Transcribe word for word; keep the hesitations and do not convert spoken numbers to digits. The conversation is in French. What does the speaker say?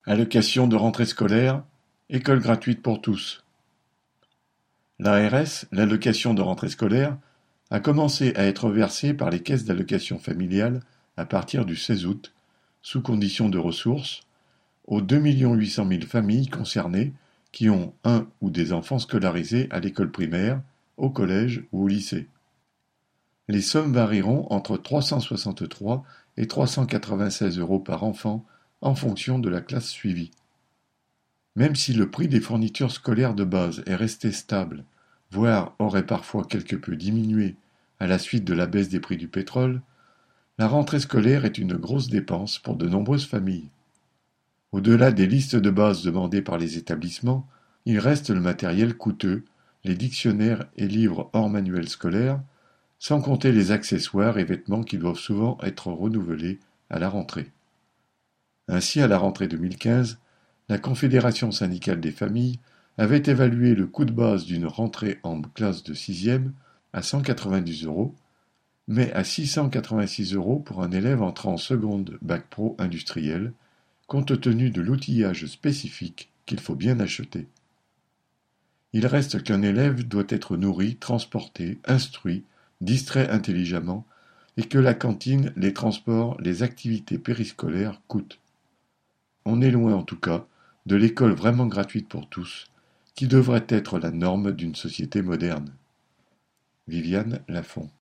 Allocation de rentrée scolaire, école gratuite pour tous. L'A R S, l'allocation de rentrée scolaire, a commencé à être versée par les caisses d'allocation familiale à partir du seize août, sous condition de ressources, aux deux millions huit cent mille familles concernées qui ont un ou des enfants scolarisés à l'école primaire, au collège ou au lycée. Les sommes varieront entre trois cent soixante-trois et trois cent quatre-vingt-seize euros par enfant en fonction de la classe suivie. Même si le prix des fournitures scolaires de base est resté stable, voire aurait parfois quelque peu diminué à la suite de la baisse des prix du pétrole, la rentrée scolaire est une grosse dépense pour de nombreuses familles. Au-delà des listes de base demandées par les établissements, il reste le matériel coûteux, les dictionnaires et livres hors manuel scolaire, sans compter les accessoires et vêtements qui doivent souvent être renouvelés à la rentrée. Ainsi, à la rentrée deux mille quinze, la Confédération syndicale des familles avait évalué le coût de base d'une rentrée en classe de sixième à cent quatre-vingt-dix euros, mais à six cent quatre-vingt-six euros pour un élève entrant en seconde bac pro industriel, compte tenu de l'outillage spécifique qu'il faut bien acheter. Il reste qu'un élève doit être nourri, transporté, instruit, distrait intelligemment, et que la cantine, les transports, les activités périscolaires coûtent. On est loin en tout cas de l'école vraiment gratuite pour tous, qui devrait être la norme d'une société moderne. Viviane Lafont.